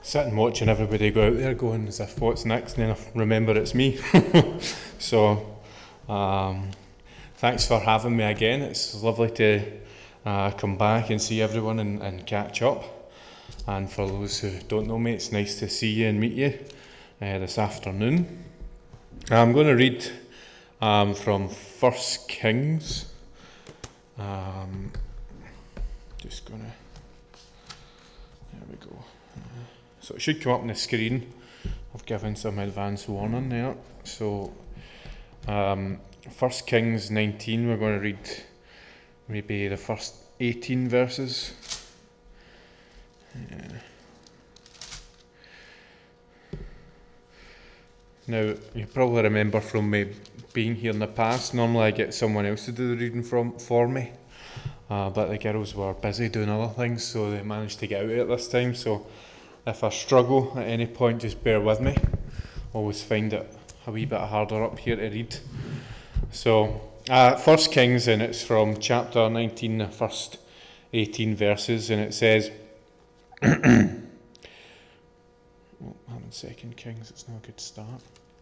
sitting watching everybody go out there going as if what's next, and then I remember it's me. So thanks for having me again. It's lovely to come back and see everyone and catch up. And for those who don't know me, it's nice to see you and meet you this afternoon. I'm going to read from 1 Kings. Just going to, there we go. So it should come up on the screen. I've given some advance warning there. So 1 Kings 19, we're going to read maybe the first 18 verses. Now, you probably remember from me being here in the past, normally I get someone else to do the reading for me, but the girls were busy doing other things, so they managed to get out at this time. So if I struggle at any point, just bear with me. Always find it a wee bit harder up here to read. So 1 Kings, and it's from chapter 19, the first 18 verses, and it says, I'm in 2 Kings, it's not a good start.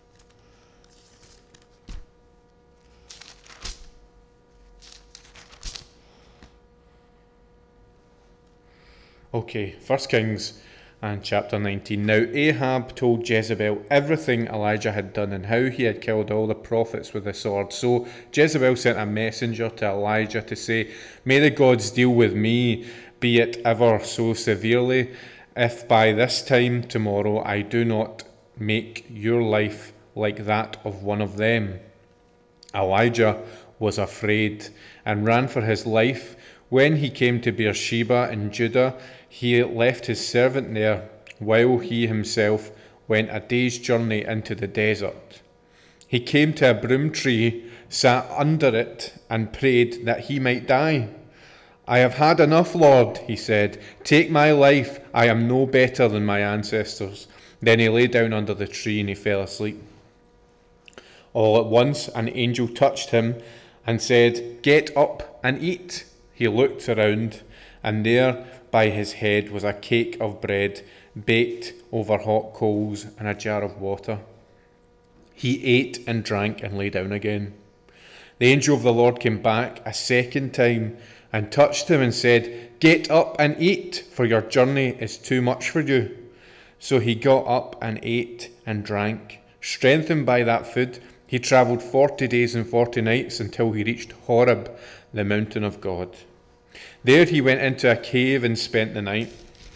Okay, 1 Kings and chapter 19. Now Ahab told Jezebel everything Elijah had done and how he had killed all the prophets with the sword. So Jezebel sent a messenger to Elijah to say, "May the gods deal with me, be it ever so severely, if by this time tomorrow I do not make your life like that of one of them." Elijah was afraid and ran for his life. When he came to Beersheba in Judah, he left his servant there, while he himself went a day's journey into the desert. He came to a broom tree, sat under it, and prayed that he might die. "I have had enough, Lord," he said. "Take my life. I am no better than my ancestors." Then he lay down under the tree and he fell asleep. All at once an angel touched him and said, "Get up and eat." He looked around, and there by his head was a cake of bread baked over hot coals and a jar of water. He ate and drank and lay down again. The angel of the Lord came back a second time and touched him and said, "Get up and eat, for your journey is too much for you." So he got up and ate and drank. Strengthened by that food, he travelled 40 days and 40 nights until he reached Horeb, the mountain of God. There he went into a cave and spent the night.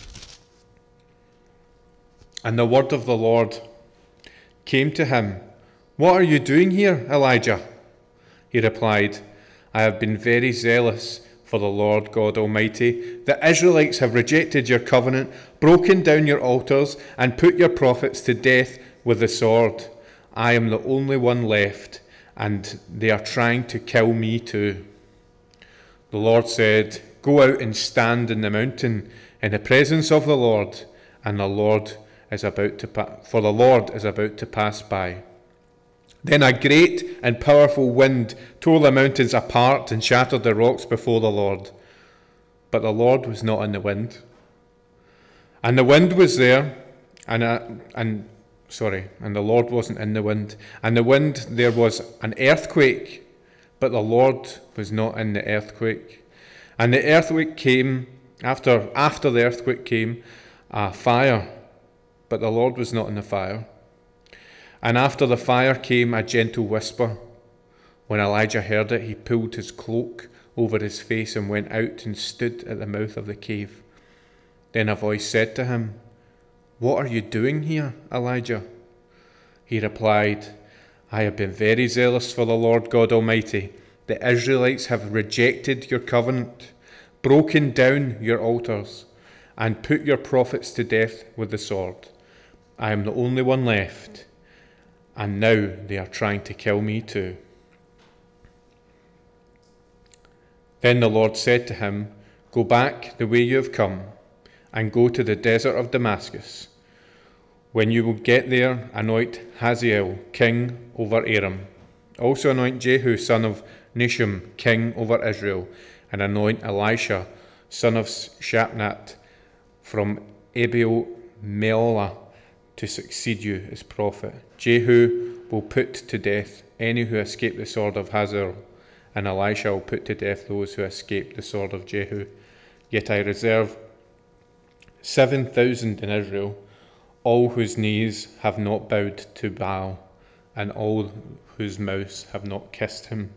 And the word of the Lord came to him, "What are you doing here, Elijah?" He replied, "I have been very zealous for the Lord God Almighty. The Israelites have rejected your covenant, broken down your altars, and put your prophets to death with the sword. I am the only one left, and they are trying to kill me too." The Lord said, "Go out and stand in the mountain in the presence of the Lord, and the Lord is about to pass by." Then a great and powerful wind tore the mountains apart and shattered the rocks before the Lord. But the Lord was not in the wind. And the wind was there, and the Lord wasn't in the wind. And the wind, there was an earthquake, but the Lord was not in the earthquake. And the earthquake came, after the earthquake came a fire, but the Lord was not in the fire. And after the fire came a gentle whisper. When Elijah heard it, he pulled his cloak over his face and went out and stood at the mouth of the cave. Then a voice said to him, "What are you doing here, Elijah?" He replied, "I have been very zealous for the Lord God Almighty. The Israelites have rejected your covenant, broken down your altars, and put your prophets to death with the sword. I am the only one left, and now they are trying to kill me too." Then the Lord said to him, "Go back the way you have come, and go to the desert of Damascus. When you will get there, anoint Hazael king over Aram. Also anoint Jehu son of Nisham king over Israel, and anoint Elisha, son of Shaphat, from Abel Meola to succeed you as prophet. Jehu will put to death any who escape the sword of Hazael, and Elisha will put to death those who escape the sword of Jehu. Yet I reserve 7,000 in Israel, all whose knees have not bowed to Baal, and all whose mouths have not kissed him.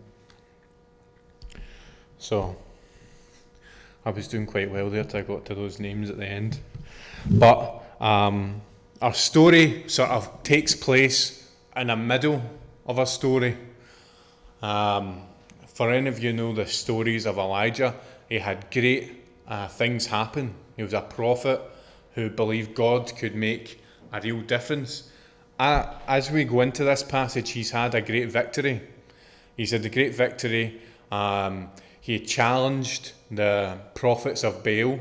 So, I was doing quite well there till I got to those names at the end. But our story sort of takes place in the middle of a story. For any of you know the stories of Elijah, he had great things happen. He was a prophet who believed God could make a real difference. As we go into this passage, he's had a great victory. He's had a great victory. He challenged the prophets of Baal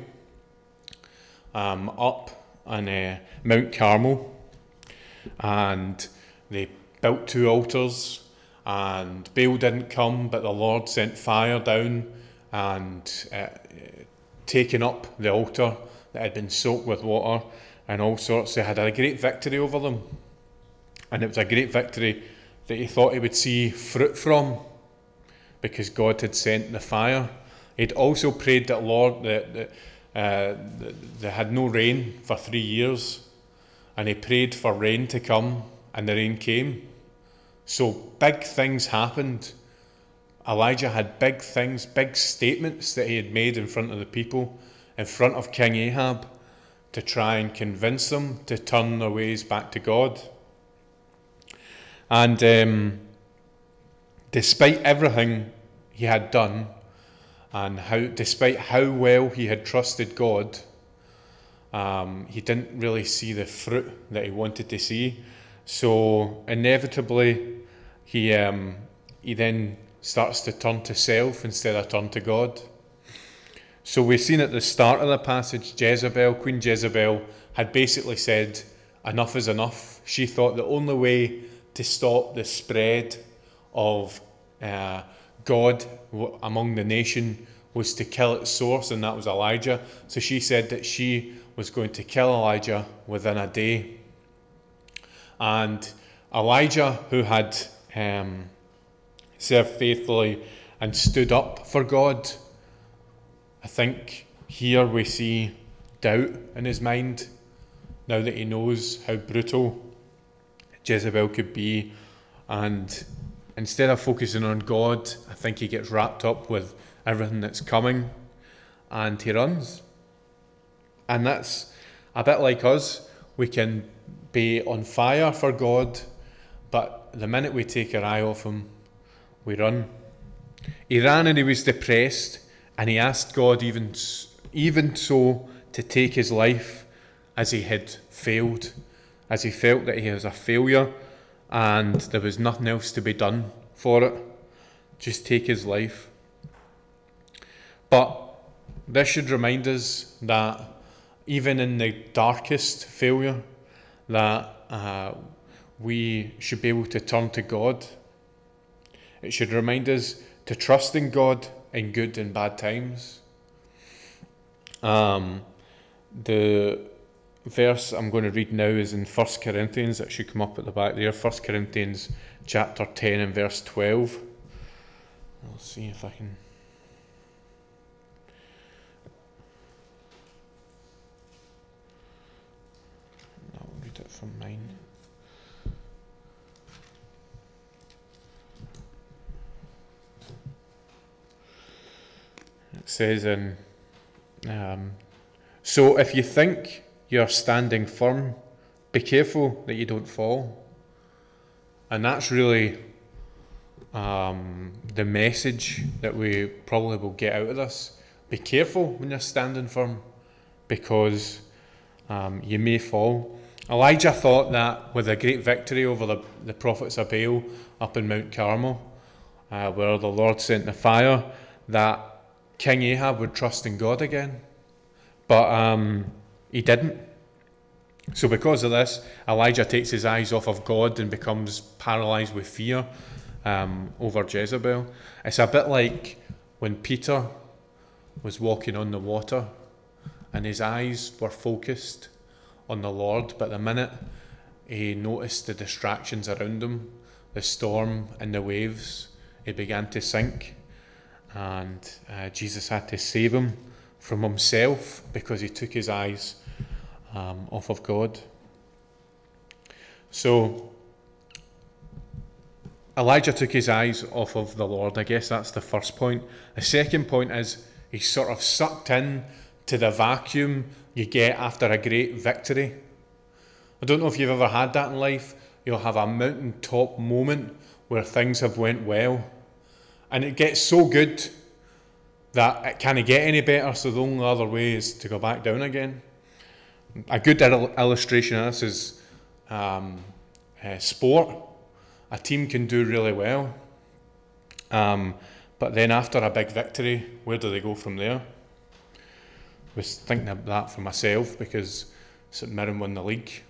up on Mount Carmel, and they built 2 altars, and Baal didn't come, but the Lord sent fire down and taken up the altar that had been soaked with water and all sorts. They had a great victory over them, and it was a great victory that he thought he would see fruit from, because God had sent the fire. He'd also prayed that Lord that they had no rain for 3 years, and he prayed for rain to come, and the rain came. So big things happened. Elijah had big things, big statements that he had made in front of the people, in front of King Ahab, to try and convince them to turn their ways back to God. And despite everything he had done, and despite how well he had trusted God, he didn't really see the fruit that he wanted to see. So inevitably, he then starts to turn to self instead of turn to God. So we've seen at the start of the passage, Queen Jezebel, had basically said, enough is enough. She thought the only way to stop the spread of God among the nation was to kill its source, and that was Elijah. So she said that she was going to kill Elijah within a day. And Elijah, who had served faithfully and stood up for God, I think here we see doubt in his mind, now that he knows how brutal Jezebel could be. And instead of focusing on God, I think he gets wrapped up with everything that's coming, and he runs. And that's a bit like us. We can be on fire for God, but the minute we take our eye off him, we run. He ran and he was depressed, and he asked God even so to take his life, as he had failed, as he felt that he was a failure and there was nothing else to be done for it. Just take his life. But this should remind us that even in the darkest failure, that we should be able to turn to God. It should remind us to trust in God in good and bad times. The verse I'm going to read now is in 1 Corinthians. That should come up at the back there. 1 Corinthians chapter 10 and verse 12. I'll see if I can... I'll read it from mine. It says in... So if you think you're standing firm, be careful that you don't fall. And that's really the message that we probably will get out of this. Be careful when you're standing firm, because you may fall. Elijah thought that with a great victory over the prophets of Baal up in Mount Carmel, where the Lord sent the fire, that King Ahab would trust in God again. But he didn't. So because of this, Elijah takes his eyes off of God and becomes paralysed with fear over Jezebel. It's a bit like when Peter was walking on the water and his eyes were focused on the Lord, but the minute he noticed the distractions around him, the storm and the waves, he began to sink. And Jesus had to save him from himself because he took his eyes off of God. So Elijah took his eyes off of the Lord. I guess that's the first point. The second point is he's sort of sucked in to the vacuum you get after a great victory. I don't know if you've ever had that in life. You'll have a mountaintop moment where things have went well, and it gets so good that it can't get any better, so the only other way is to go back down again. A good illustration of this is sport. A team can do really well, but then after a big victory, where do they go from there? I was thinking of that for myself because St Mirren won the league